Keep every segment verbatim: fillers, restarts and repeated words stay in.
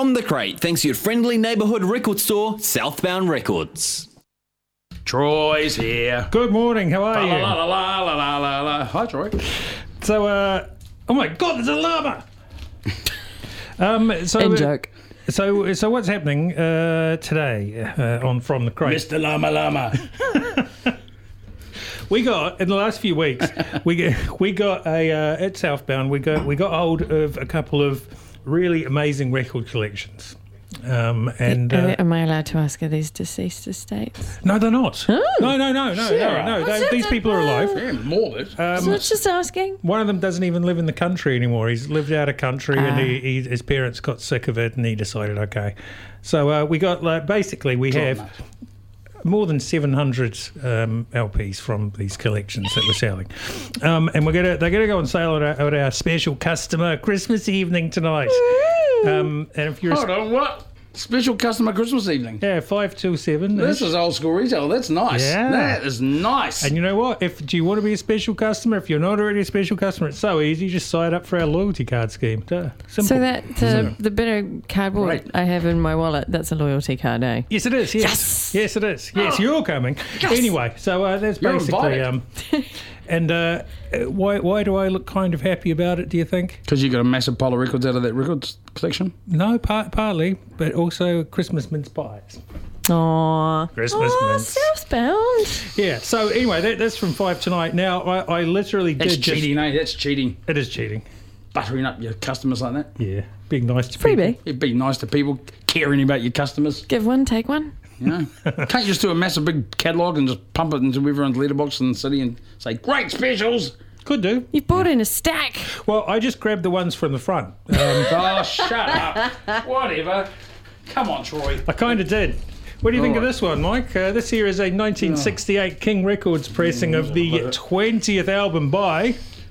From the Crate, thanks to your friendly neighbourhood record store, Southbound Records. Troy's here. Good morning, how are La you? la la la la la la la. Hi, Troy. So, uh, oh my God, there's a llama! um, so, In uh, joke. So, so what's happening uh, today uh, on From the Crate? Mister Llama Llama. We got in the last few weeks, we get, we got a uh, at Southbound. We got we got hold of a couple of really amazing record collections. Um, and uh, Am I allowed to ask, are these deceased estates? no, they're not. Oh. No, no, no, no, Sarah. no, no. They, What's these that people are alive. Yeah, morbid. Um, So it's just asking. One of them doesn't even live in the country anymore. He's lived out of country, and Ah. he, he, his parents got sick of it, and he decided, okay. So uh, we got like basically we have mate. more than seven hundred um, L Ps from these collections that we're selling, um, and we're gonna they're gonna go on sale at our, at our special customer Christmas evening tonight. Um, and if you're Hold on, what? Special customer Christmas evening. yeah five till seven. This is old school retail. That's nice. Yeah. That is nice. And you know what? If do you want to be a special customer? If you're not already a special customer, it's so easy. Just sign up for our loyalty card scheme. Duh. Simple. So that the, the bit of cardboard Right. I have in my wallet, that's a loyalty card, eh? Yes, it is. Yes, Yes! yes, it is. Yes, you're coming. Anyway, so uh, that's You're basically. invited. Um, and uh, why why do I look kind of happy about it? Do you think? Because you got a massive pile of records out of that records collection. No, part, partly, but also Christmas mince pies. Aww. Christmas Aw, mince. Southbound. Yeah. So anyway, that, that's from five tonight. Now I, I literally That's did just. cheating, eh? That's cheating. It is cheating. Buttering up your customers like that. Yeah, being nice to Freebie. people. You'd be nice to people, caring about your customers. Give one, take one. You know? Can't you just do a massive big catalogue and just pump it into everyone's letterbox in the city and say, great specials? Could do. You've bought in a stack. Well, I just grabbed the ones from the front. Um, Oh, shut up. Whatever. Come on, Troy. I kind of did. What do you think of Alright. this one, Mike? Uh, this here is a nineteen sixty-eight King Records pressing of the twentieth album by.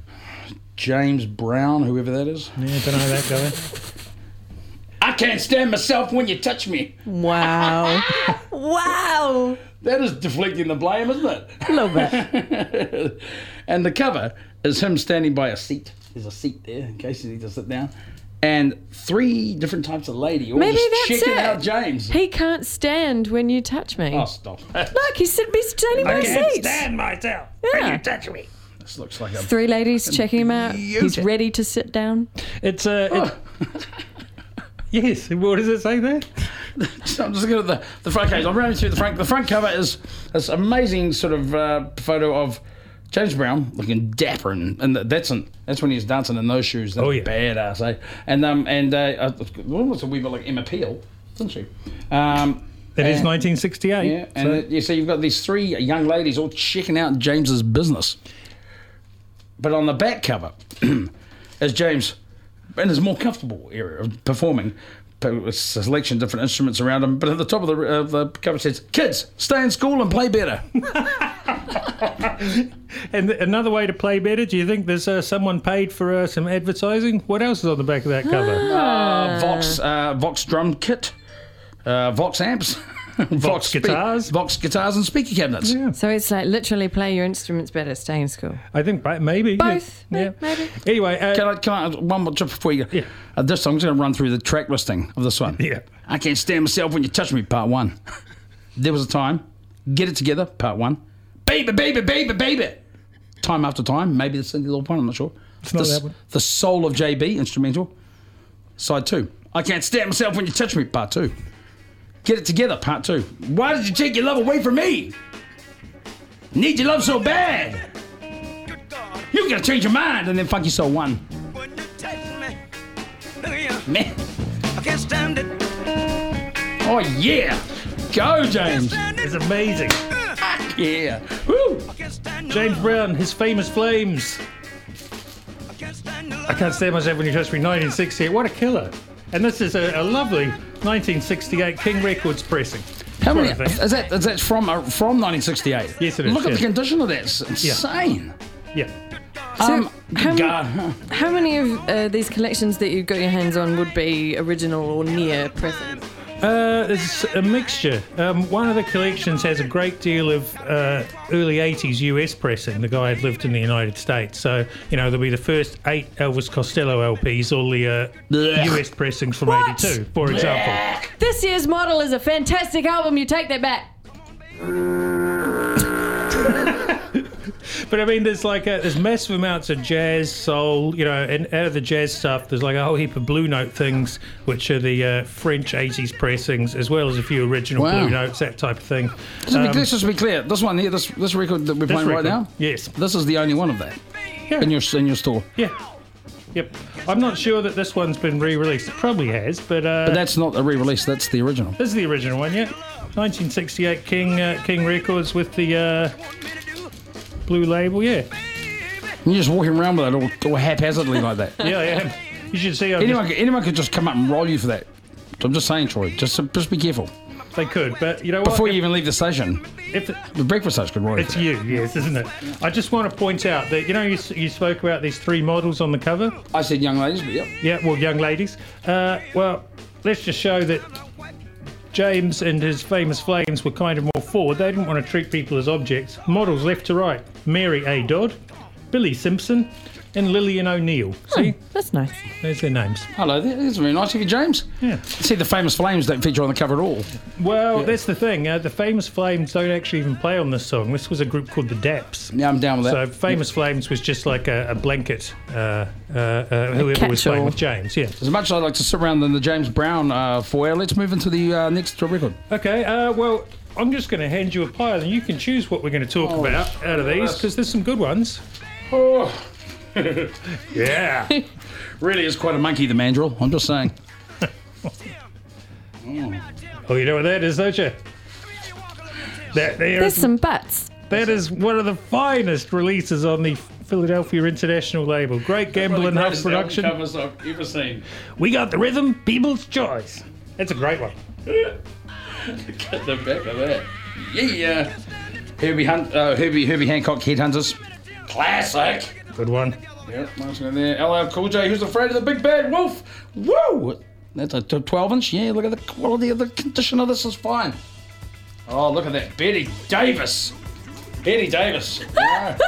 James Brown, whoever that is. Yeah, don't know that guy. I can't stand myself when you touch me. Wow. wow. That is deflecting the blame, isn't it? A little bit. And the cover is him standing by a seat. There's a seat there in case you need to sit down. And three different types of lady all Maybe just that's checking it. out James. He can't stand when you touch me. Oh, stop. Look, he's sitting, he's standing by I a can't seat. stand myself. Yeah. Touch me. This looks like a... Three ladies checking him out. He's Beauty. ready to sit down. It's a. Uh, it- yes. What does it say there? So I'm just looking at the, the front case. I'm running through the front. The front cover is this amazing sort of uh, photo of James Brown looking dapper, and, and that's in, that's when he was dancing in those shoes. That's Oh, yeah. badass, eh? And um and uh, uh, almost a wee bit like Emma Peel, isn't she? Um, It is and- nineteen sixty-eight. Yeah, and so- uh, you see, you've got these three young ladies all checking out James's business. But on the back cover is James in his more comfortable area of performing, but with a selection of different instruments around him. But at the top of the, uh, the cover says, "Kids, stay in school and play better." And another way to play better, do you think there's uh, someone paid for uh, some advertising? What else is on the back of that cover? Uh, Vox, uh, Vox drum kit, uh, Vox amps, Vox spe- guitars. Vox guitars and speaker cabinets. Yeah. So it's like literally play your instruments better, stay in school. I think ba- maybe. Both, Yeah. maybe. Anyway, uh, Can I, can I, one more just before you go. Yeah. Uh, this time I'm just going to run through the track listing of this one. Yeah. I can't stand myself when you touch me, part one. There was a time. Get it together, part one. Baby, baby, baby, baby. Time after time. Maybe the Cindy Lauper, I'm not sure. It's not the, that one. The Soul of J B, instrumental. Side two. I can't stand myself when you touch me, part two. Get it together, part two. Why did you take your love away from me? Need your love so bad. You gotta change your mind, and then Funky Soul one. When you touch me, look at you. Man. I can't stand it. Oh yeah. Go, James. Stand it. it's amazing. Yeah. Woo. I can't stand no James love. Brown, his famous flames. I can't stand no I love. can't stand myself when you touch me. nineteen sixty-eight. What a killer! And this is a, a lovely nineteen sixty-eight King Records pressing. How many? Sort of thing. Is that is that from uh, from nineteen sixty-eight? Yes, it is, Look at yeah. the condition of that. It's insane. Yeah. So um, how, m- God. huh. how many of uh, these collections that you've got your hands on would be original or near present? Uh, it's a mixture. Um, one of the collections has a great deal of uh, early eighties U S pressing. The guy had lived in the United States. So, you know, there'll be the first eight Elvis Costello L Ps, all the uh, U S pressings from What? eighty-two, for example. This year's model is a fantastic album. You take that back. But I mean, there's like a, there's massive amounts of jazz, soul, you know, and out of the jazz stuff, there's like a whole heap of Blue Note things, which are the uh, French eighties pressings, as well as a few original Wow. Blue Notes, that type of thing. Let's, be, Um, let's just be clear. This one here, this this record that we're this playing right record, now, yes, this is the only one of that yeah, in your in your store. yeah, yep. I'm not sure that this one's been re-released. It probably has, but, uh, But that's not a re-release. That's the original. this is the original one, yeah. nineteen sixty-eight King uh, King Records with the uh, blue label, yeah. And you're just walking around with it all, all haphazardly like that. Yeah, I am. You should see. I'm Anyone, just, could- anyone could just come up and roll you for that. I'm just saying, Troy. Just just be careful they could, but you know what? before If- you even leave the station. if it, The breakfast station could roll you. It's for that. you, yes, isn't it? I just want to point out that, you know, you, you spoke about these three models on the cover. I said young ladies, but yep. Yeah, well, young ladies. Uh, well, let's just show that James and his famous Flames were kind of more forward. They didn't want to treat people as objects. Models left to right. Mary A. Dodd, Billy Simpson, and Lillian O'Neill. See? That's nice. There's their names. Hello there. That's very nice of you, James. Yeah. See, the famous Flames don't feature on the cover at all. Well, that's the thing. Uh, the famous Flames don't actually even play on this song. This was a group called the Daps. Yeah, I'm down with So that. Famous Flames was just like a, a blanket, uh, uh, uh, whoever was playing catch-all. with James, yeah. As much as I'd like to sit around in the James Brown uh, foyer, let's move into the uh, next record. Okay, uh, well, I'm just going to hand you a pile and you can choose what we're going to talk Oh, about out of these, because there's some good ones. Oh, Yeah. really is quite a monkey, the mandrill. I'm just saying. Oh, you know what that is, don't you? That, there There's is, some butts. that is one of the finest releases on the Philadelphia International label. Great Gamble and Huff production. covers I've ever seen. We got the rhythm, people's choice. That's a great one. Get the back of that. Yeah. Herbie Hunt, uh, Herbie Herbie Hancock Headhunters. Classic. Good one. Yep, nice one there. L L Cool J, Who's Afraid of the Big Bad Wolf? Woo! That's a twelve inch. Yeah, look at the quality of the condition of this is fine. Oh, look at that. Betty Davis. Betty Davis. Yeah,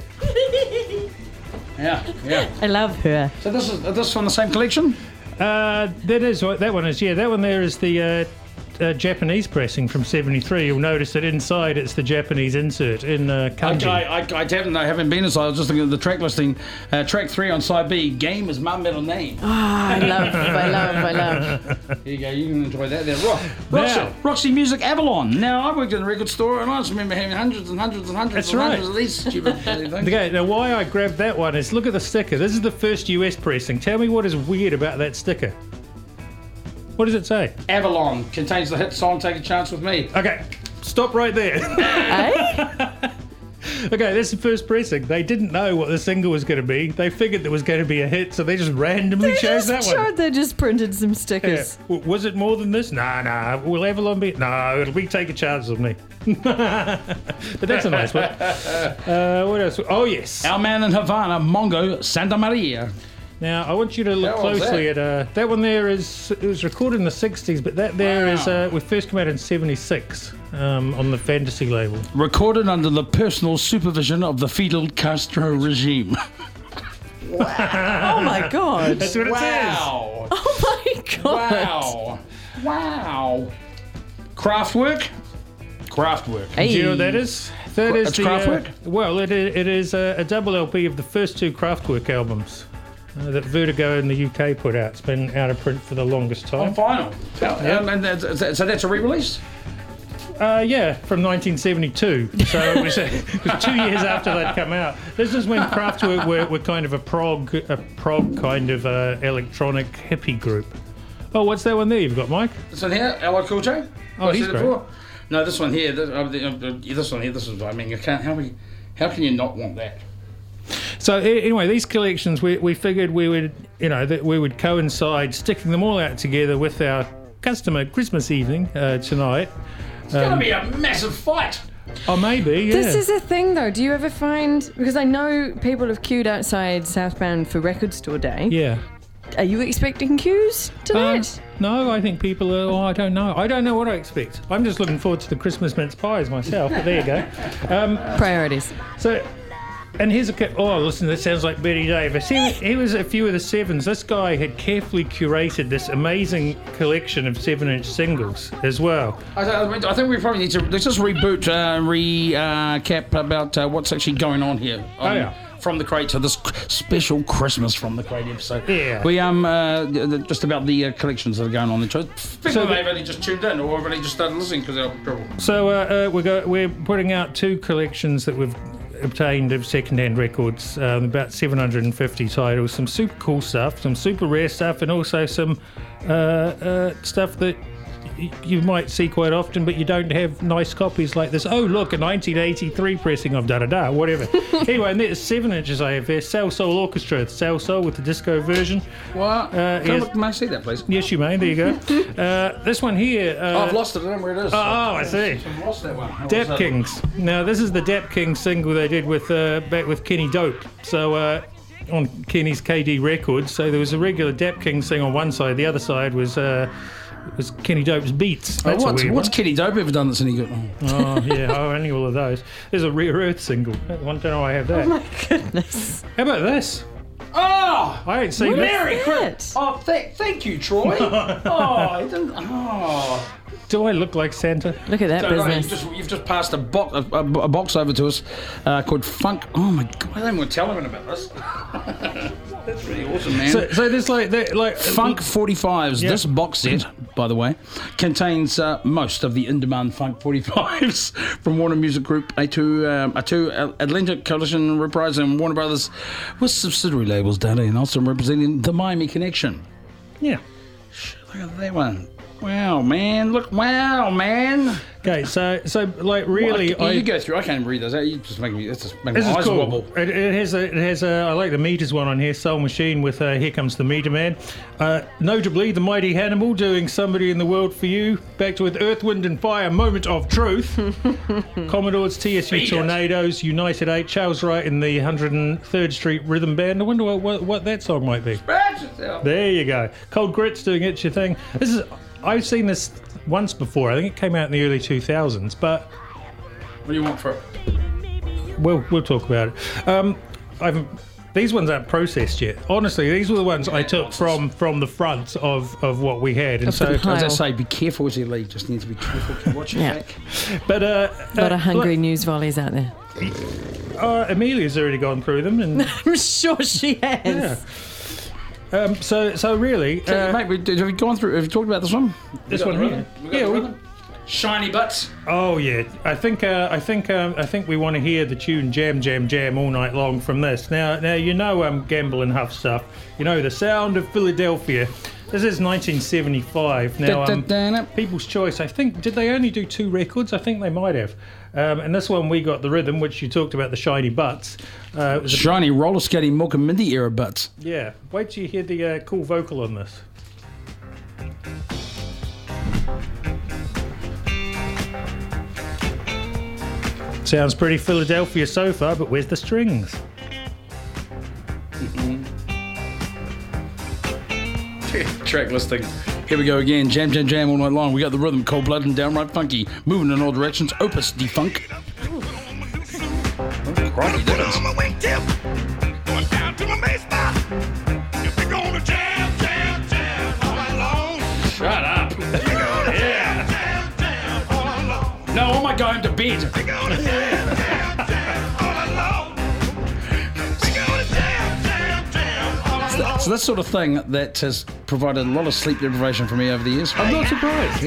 yeah. yeah. I love her. So this is this from the same collection? Uh, that is that one is yeah. That one there is the uh, uh, Japanese pressing from seventy-three. You'll notice that inside it's the Japanese insert in uh, kanji. I, I, I haven't I haven't been inside. I was just looking at the track listing. Uh, track three on side B. Game is my middle name. I love, I love, I love. There you go. You can enjoy that there. Ro- Roxy, Now- Roxy Music Avalon. Now I worked in a record store and I just remember having hundreds and hundreds and hundreds That's and right. hundreds of these stupid bloody things. Okay, now why I grabbed that one is look at the sticker. This is the first U S pressing. Tell me what is weird about that sticker. What does it say? Avalon contains the hit song "Take a Chance with Me." Okay, stop right there. Eh? Okay, that's the first pressing. They didn't know what the single was going to be. They figured there was going to be a hit, so they just randomly They chose just that one. showed they just printed some Yeah. stickers. W- Was it more than this? Nah, nah. Will Avalon be? No, it'll be Take a Chance with Me. But that's a nice one. Uh, what else? Oh, yes. Our man in Havana, Mongo Santa Maria. Now, I want you to look How old's closely at uh, that one there is, it was recorded in the sixties, but that there is, Wow. uh, we first came out in seventy-six um, on the Fantasy label. Recorded under the personal supervision of the Fidel Castro regime. Oh my god. That's what it says. Wow. Oh my god. Wow. Wow. Kraftwerk? Kraftwerk. Do you know what that is? That is It's the, Kraftwerk? Uh, well, it, i- it is a, a double L P of the first two Kraftwerk albums uh, that Vertigo in the U K put out. It's been out of print for the longest On time. vinyl. Um, and that's, so that's a re-release? Uh, yeah, from nineteen seventy-two. So it was, uh, it was two years after they'd come out. This is when Kraftwerk were, were kind of a prog, a prog kind of uh, electronic hippie group. Oh, what's that one there you've got, Mike? This one here, L L Cool J. Oh, I he's said it great. before. No, this one here. This, uh, the- uh, this one here. This is. I mean, you can't. How, we, how can you not want that? So a- anyway, these collections, we, we figured we would, you know, that we would coincide sticking them all out together with our customer Christmas evening uh, tonight. It's going to be a massive fight. Oh, maybe, yeah. This is a thing though. Do you ever find, because I know people have queued outside Southbound for Record Store Day. yeah. Are you expecting cues Um, tonight? no, I think people are. Oh, I don't know. I don't know what I expect. I'm just looking forward to the Christmas mince pies myself. But there you go. Um, Priorities. so, and here's a. ca- Oh, listen, that sounds like Betty Davis. He, he was a few of the sevens. This guy had carefully curated this amazing collection of seven-inch singles as well. I, th- I think we probably need to let's just reboot, uh, recap about uh, what's actually going on here. Oh, Um, yeah. From the Crate to this special Christmas from the Crate episode. Yeah. We um uh, just about the uh, collections that are going on. People So may the- have only just tuned in or have only just started listening because they're trouble. So uh, uh, we go, we're putting out two collections that we've obtained of second-hand records, um, about seven hundred fifty titles, some super cool stuff, some super rare stuff, and also some uh, uh, stuff that y- you might see quite often, but you don't have nice copies like this. Oh, look, a nineteen eighty-three pressing of da-da-da, whatever. Anyway, and there's seven inches I have there, Cell Soul Orchestra, Cell Soul with the disco version. What? Uh, Can I, yes. look, may I see that, please? Yes, you may, there you go. Uh, this one here... Uh, Oh, I've lost it. I don't know where it is. oh, I see. I've lost that one. How was Dap that? Kings. Now, this is the Dap Kings single they did with uh, back with Kenny Dope. So uh, on Kenny's K D Records. So there was a regular Dap Kings thing on one side. The other side was uh, was Kenny Dope's Beats. Oh, That's a what's weird what's one. Kenny Dope ever done that's any good? Oh. Oh yeah, oh, only all of those. There's a Rare Earth single. I don't know I have that. Oh my goodness. How about this? Oh! I ain't seen Merry this. Christmas! Oh, th- thank you, Troy. oh, I didn't. Oh. Do I look like Santa? Look at that Don't know, you've business. just, you've just passed a, bo- a, a, a box over to us uh, called Funk. Oh my god, I don't want to tell anyone about this. That's really awesome, man. So, so there's like that, like Funk forty-fives. Yeah. This box set, by the way, contains uh, most of the in-demand Funk forty-fives from Warner Music Group, A two, um, A two Atlantic Coalition Reprise, and Warner Brothers, with subsidiary labels down in Austin representing the Miami Connection. Yeah. Look at that one. Wow, man. Look, wow, man. Okay, so so like really, Well, I, I, you go through. I can't even read those. You just make me. That's just making This my is eyes cool. wobble. It, it has a, it has a, I like the Meters one on here, Soul Machine with uh, Here Comes the Meter Man. Uh, notably, the Mighty Hannibal doing Somebody in the World for You. Back to with Earth, Wind and Fire, Moment of Truth. Commodores, T S U Beat it. Tornadoes, United eight, Charles Wright in the one hundred third Street Rhythm Band. I wonder what, what, what that song might be. Scratch yourself. There you go. Cold Grits doing It's Your Thing. This is, I've seen this once before. I think it came out in the early two thousands, but What do you want for it? We'll we'll talk about it. Um, I've these ones aren't processed yet. Honestly, these were the ones I took from from the front of, of what we had, and Of the so. pile. As I say, be careful as you leave. Just need to be careful. Watch your Yeah. back. But uh, A lot uh, of hungry news volleys out there. Uh, Amelia's already gone through them, and I'm sure she has. yeah. Um, so so really, Okay, uh, mate, we, have you gone through? Have you talked about this one? this We got one the here. rhythm? We got Yeah, the we- rhythm? Shiny butts. oh yeah, I think uh, I think um, I think we want to hear the tune "Jam Jam Jam" all night long from this. Now now you know um, Gamble and Huff stuff. You know the sound of Philadelphia. This is nineteen seventy-five. Now um, Da-da-da-da. People's Choice. I think did they only do two records? I think they might have. Um, and this one we got the rhythm, which you talked about the shiny butts. Uh, it was a, Shiny roller skating Milk and Mindy era butts. yeah. Wait till you hear the uh, cool vocal on this. Sounds pretty Philadelphia so far, but where's the strings? Track listing. Here we go again. Jam, jam, jam all night long. We got the rhythm, cold blooded and downright funky. Moving in all directions. Opus defunk. Crikey, that is- on my wingtip, going down to my bass spot. If we're gonna jam, jam, jam all night long. Shut up. Yeah. Jam, jam all night long. No, am I going to bed? We're gonna jam, jam, jam all night long. We're gonna jam, jam, jam all night long. So that's sort of thing that has provided a lot of sleep deprivation for me over the years. I'm not surprised.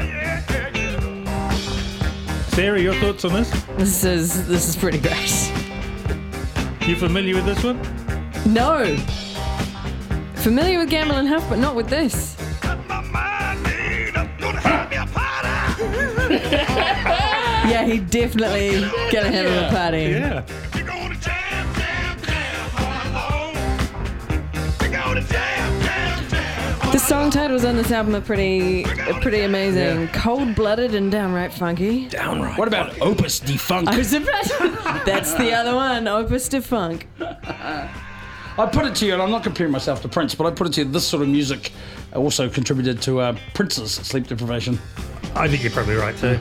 Sarah, your thoughts on this? This is this is pretty great. You familiar with this one? No. Familiar with Gamble and Huff, but not with this. Got my mind made up, gonna have me a party. Yeah, he definitely gonna have him a party. Yeah. We're gonna jam, jam, jam all night long. We're gonna jam, jam, jam. The song titles on this album are pretty are pretty amazing. Cold-blooded and downright funky. Downright. What about Opus defunk? I was about That's the other one, Opus to Funk. I put it to you, and I'm not comparing myself to Prince, but I put it to you, this sort of music also contributed to uh, Prince's sleep deprivation. I think you're probably right too.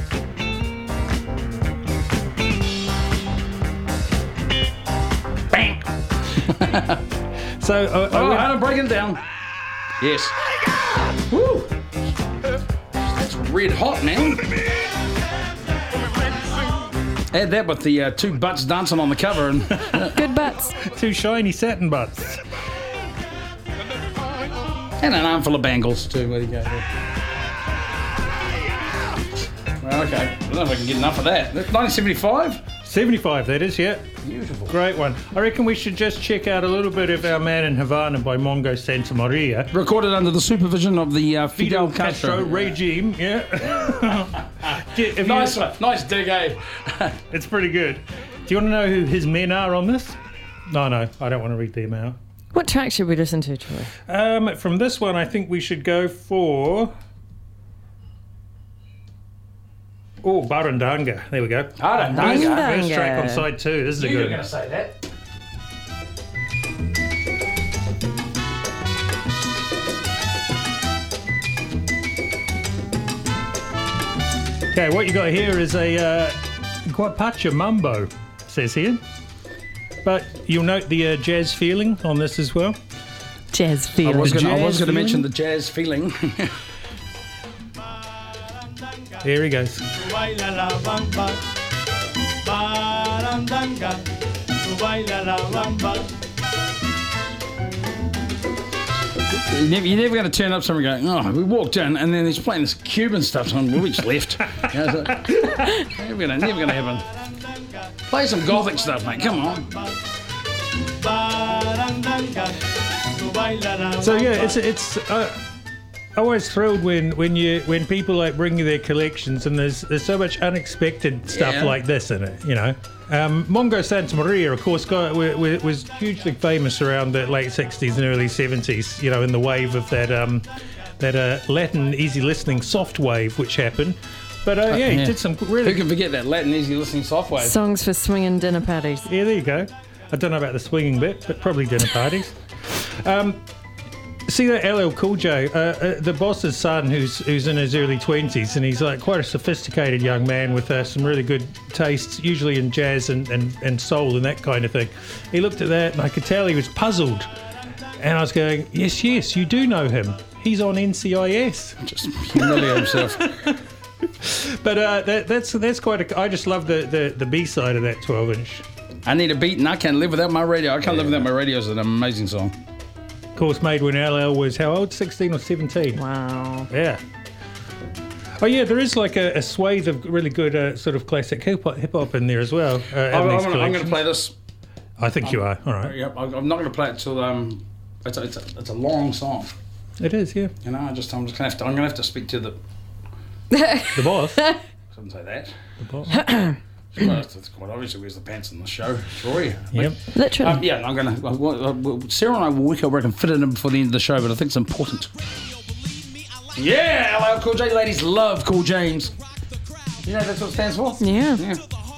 Bang! So uh, I Oh, went- I'm breaking it down. Yes. Woo! That's red hot, man. Add that with the uh, two butts dancing on the cover, and Good butts. two shiny satin butts. and an armful of bangles too. Where do you go? Well, okay. I don't know if I can get enough of that. That's nineteen seventy-five. seventy-five, that is, yeah. Beautiful. Great one. I reckon we should just check out a little bit of Our Man in Havana by Mongo Santa Maria. Recorded under the supervision of the uh, Fidel, Fidel Castro, Castro. regime, yeah. Yeah, have Nice you- one. Nice dig, eh? It's pretty good. Do you want to know who his men are on this? No, no, I don't want to read them out. What track should we listen to, Troy? Um, from this one, I think we should go for... Oh, Barandanga. There we go. Barandanga. First track on side two. This is a You were good going one. to say that. Okay, what you got here is a uh, Guapacha Mambo, says here. But you'll note the uh, jazz feeling on this as well. Jazz I feeling. was gonna- I was jazz going to mention feeling? the jazz feeling. Here he goes. Baila la bamba, barandanga, tu baila la bamba. You're never, you're never going to turn up somewhere going, oh, we walked in and then he's playing this Cuban stuff on, we just left. You know, so- never going to never gonna happen. Play some gothic stuff, mate, come on. Barandanga, tu baila la So yeah, bamba. it's it's. Uh, always thrilled when when you when people like bring you their collections and there's there's so much unexpected stuff Yeah. like this in it. You know, um, Mongo Santa Maria, of course, got, w- w- was hugely famous around the late sixties and early seventies. You know, in the wave of that um, that uh, Latin easy listening soft wave which happened. But uh, yeah, he yeah. did some Who really. can forget that Latin easy listening software? Songs for swinging dinner parties. Yeah, there you go. I don't know about the swinging bit, but probably dinner parties. Um, see that L L Cool J, uh, uh, the boss's son, who's who's in his early twenties, and he's like quite a sophisticated young man with uh, some really good tastes, usually in jazz and, and, and soul and that kind of thing. He looked at that, and I could tell he was puzzled. And I was going, yes, yes, you do know him. He's on N C I S. Just humiliate himself. But uh, that, that's that's quite a. I just love the, the, the B side of that twelve inch. I need a beat and I can't live without my radio. I can't live without my radio. It's an amazing song. Of course, made when L L was how old? sixteen or seventeen? Wow. Yeah. Oh yeah, there is like a, a swathe of really good uh, sort of classic hip hop hip hop in there as well. Uh, in I'm, these I'm, going to collections. play this. I think you are. All right. Yep, I'm I'm not going to play it till um, it's a, it's a, it's a long song. It is, yeah. You know, I just I'm just going to have to I'm going to have to speak to the. The boss. I shouldn't say that. The boss. Well, it's quite obvious who wears the pants in the show. Troy. Yep. Literally. Um, yeah, I'm going to. Sarah and I will work out where I can fit it in before the end of the show, but I think it's important. Yeah, L L Cool J ladies love Cool James. You know that's what it stands for? Yeah. Yeah.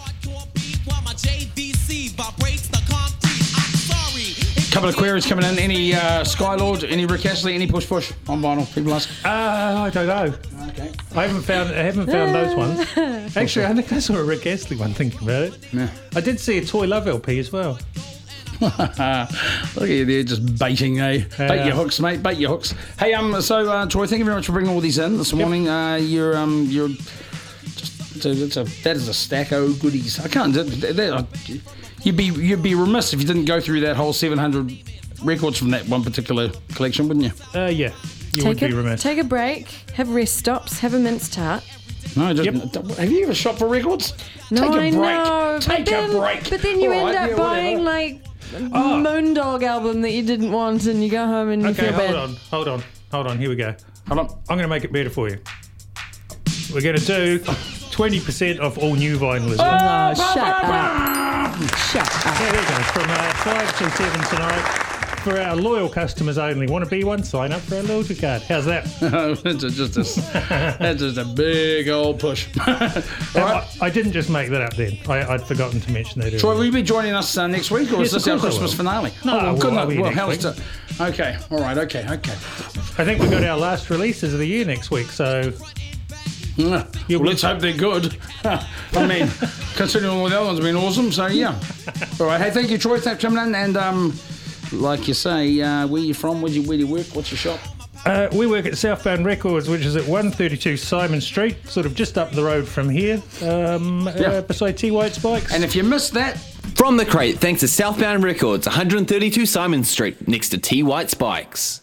Couple of queries coming in. Any uh, Skylord, any Rick Astley, any Push Push on vinyl? People ask. Uh, I don't know. Okay. I haven't found. I haven't found those ones. Actually, I think I saw a Rick Astley one. Thinking about it, Yeah. I did see a Toy Love L P as well. Look at you there, just baiting, eh? Bait your hooks, mate. Bait your hooks. Hey, um, so uh, Troy, thank you very much for bringing all these in this morning. Uh, you're, um, you're just it's a, it's a, that is a stack of goodies. I can't. That, that, you'd be you'd be remiss if you didn't go through that whole seven hundred records from that one particular collection, wouldn't you? Uh, yeah, you would Take be a, remiss. take a break, have rest stops, have a mince tart. No, just, have you ever shopped for records? No, Take a I break. know. Take but then, a break. But then you All end right, up yeah, buying whatever. like a Moondog album that you didn't want, and you go home and you Okay, feel hold bad. on, hold on, hold on. Here we go. Hold on. I'm going to make it better for you. We're going to do twenty percent off all new vinyl as well. Oh, shut up. Shut up. Yeah, there you go. From uh, five till seven tonight. for our loyal customers only. Want to be one? Sign up for our loyalty card. How's that? That's just a, that's just a big old push. All right. I, I didn't just make that up then. I, I'd forgotten to mention that earlier. Troy, will you be joining us uh, next week, or Yes, is this of our course I Christmas will. finale? No, oh, well, well, good I'll luck. be here Well, next how's week. the... Okay, all right, okay, okay. I think we've got our last releases of the year next week, so Yeah. You'll Well, be- let's hope they're good. I mean, considering all the other ones have been awesome, so yeah. All right, hey, thank you, Troy, for coming in. And um, like you say, uh, where you from? Where do you, where do you work? What's your shop? Uh, we work at Southbound Records, which is at one thirty-two Simon Street, sort of just up the road from here, um, Yeah. uh, beside T White Spikes. And if you missed that, From the crate, thanks to Southbound Records, one thirty-two Simon Street, next to T White Spikes.